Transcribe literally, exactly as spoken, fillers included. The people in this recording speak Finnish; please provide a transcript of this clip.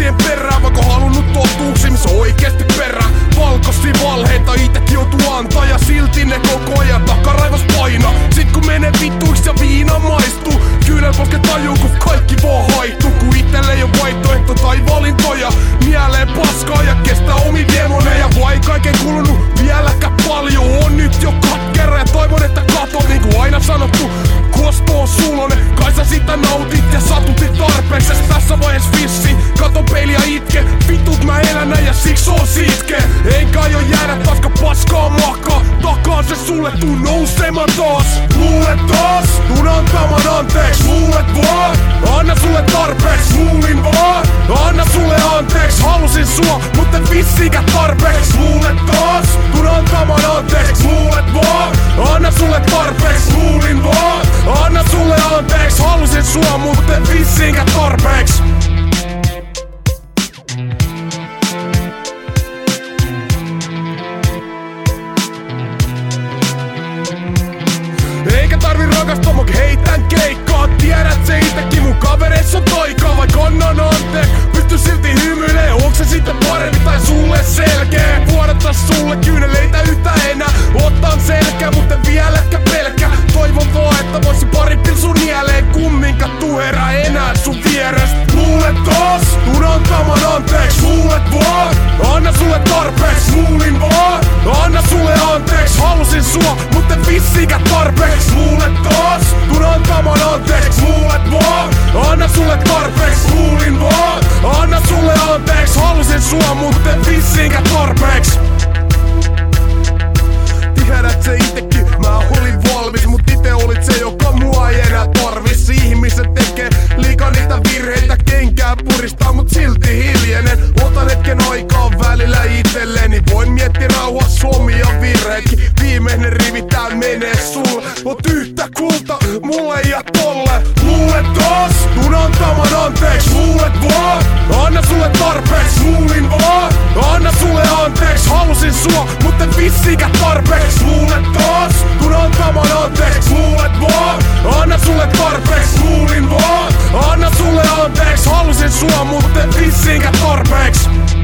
siihen perään, vaikka halunnut totuuksia, missä oikeesti perään. Valkoisia valheita itekin joutuu antaa ja silti ne koko ajan takaraivos painaa. Sit kun menee vittuiksi ja viina maistuu, kyynel poske tajuu kun kaikki vaan haihtuu. Kun itelle ei oo vaihtoehto tai valintoja, mieleen paskaa ja kestää omi demoneja. Vai kaiken kulunut vieläkään paljon, on nyt jo katkera ja toivon että katot. Niinku aina sanottu, kosto on sulonen, kai sä sitä nautit ja satutit tarpeeksi. Tässä vaihees vissi, katon peiliä itke, vitut mä elän ja siksi on sitkeä. Enkä aio jäädä taska paskaa makaa, takaan se sulle tuu nousemaan taas. Luulet taas, tuun antamaan anteeks. Luulet vaan, anna sulle tarpeeks. Luulin vaan, anna sulle anteeks. Halusin sua, mutta en vissiikä tarpeeks. Luulet taas, tuun antamaan anteeks. Luulet vaan, anna sulle tarpeeks. Luulin vaan, anna sulle anteeks. Halusin sua, mutta en vissiikä tarpeeks. Eikä tarvi rakastaa, mut heitän keikkaa. Tiedät se itekin, mun kavereissa on taikaa. Vaik annan anteeksi, pysty silti hymyilee. Onks se sitten parempi tai sulle selkeä? Vuodattaa sulle kyyneleitä yhtä enää. Ottaan selkää, mutta en vieläkään pelkää. Toivon vaan, että voisin pari pilsun nieleen. Kumminkaan tuu herää enää sun vierestä. Luulet taas, tuun antamaan anteeks. Luulet vaan, anna sulle tarpeeks. Luulin vaan, anna sulle anteeks. Halusin sua, mutta en vissiikä tarpeeks. Luulet taas, tuun antamaan anteeks. Luulet vaan, anna sulle tarpeeks. Luulin vaan, anna sulle anteeks. Halusin sua, mutta en vissiikä tarpeeks. Tiedät se itekin, mä olin valmis, mut ite olit se, joka mua ei enää tarvis. Ihmiset tekee liikaa niitä virheitä, kenkää puristaa, mut silti hiljenen. Otan hetken aikaa välillä itselleni, voin miettiä rauhassa omia virheetkin. Viimeinen rivi tää menee sulle, oot yhtä kulta, mulle ei jää tolle. Luulet taas, tuun antamaan anteeks. Luulet vaan, anna sulle tarpeeks. Luulin vaan, anna sulle anteeks. Halusin sua, mutta en vissiikä tarpeeks. Luulet taas, tuun antamaan anteeks. Luulet vaan, anna sulle tarpeeks. Luulin vaan, anna sulle anteeks. Halusin sua, mutta en vissiikä tarpeeks.